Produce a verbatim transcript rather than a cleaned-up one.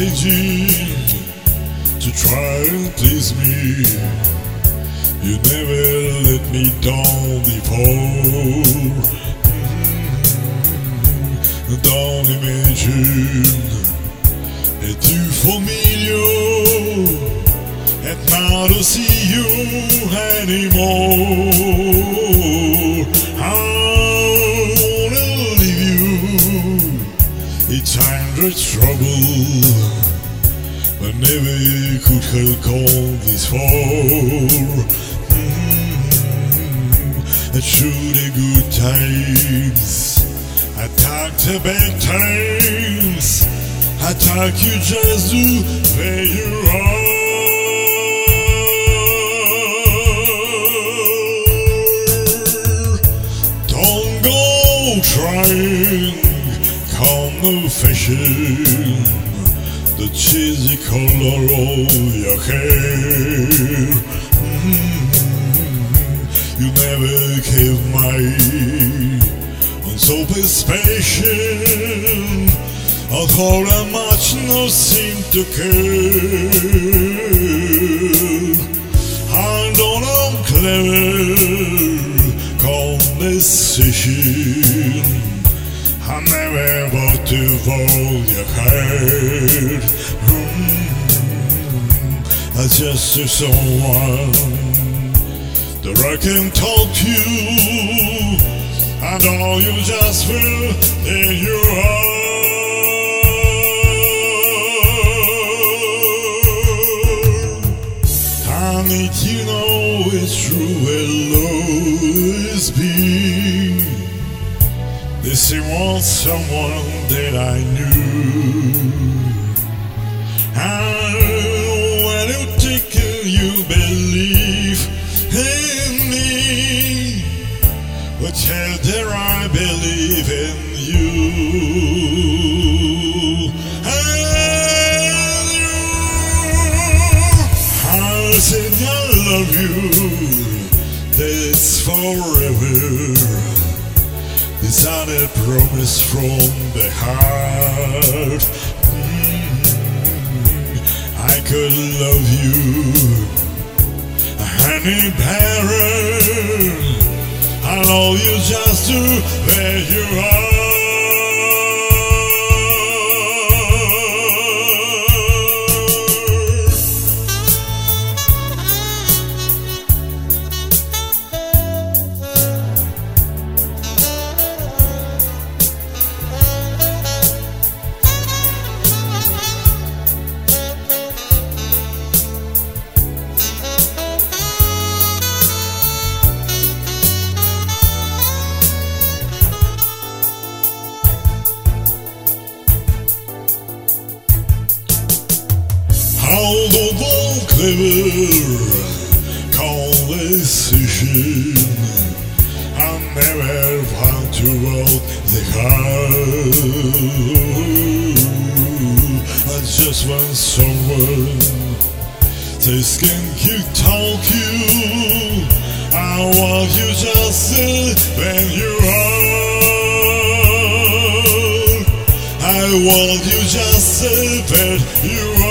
changing to try and please me. You never let me down before. Mm-hmm. Don't imagine it too familiar, and now to see you anymore. I wanna leave you. It's time to trouble, but never could have gone this far. Mm-hmm. Through the good times, I talk to bad times. I talk you just to where you are. Don't go trying confession, the cheesy color of your hair. Mm-hmm. You never gave my anticipation of how much no seem to care. I don't know clever conversation. I never want to hold your hand. Mm-hmm. I just see someone that I can talk to, and all you just feel in your heart. I need you know it's true, will always be. This was someone that I knew, and when you think you believe in me, but tell there I believe in you. And you, I said I love you, that's forever. Is that a promise from the heart? Mm-hmm. I could love you any better. I know you just do where you are. Although clever conversation, I never want to walk the heart. I just want someone that can keep talk you. I want you just when you are. I want you just when you are.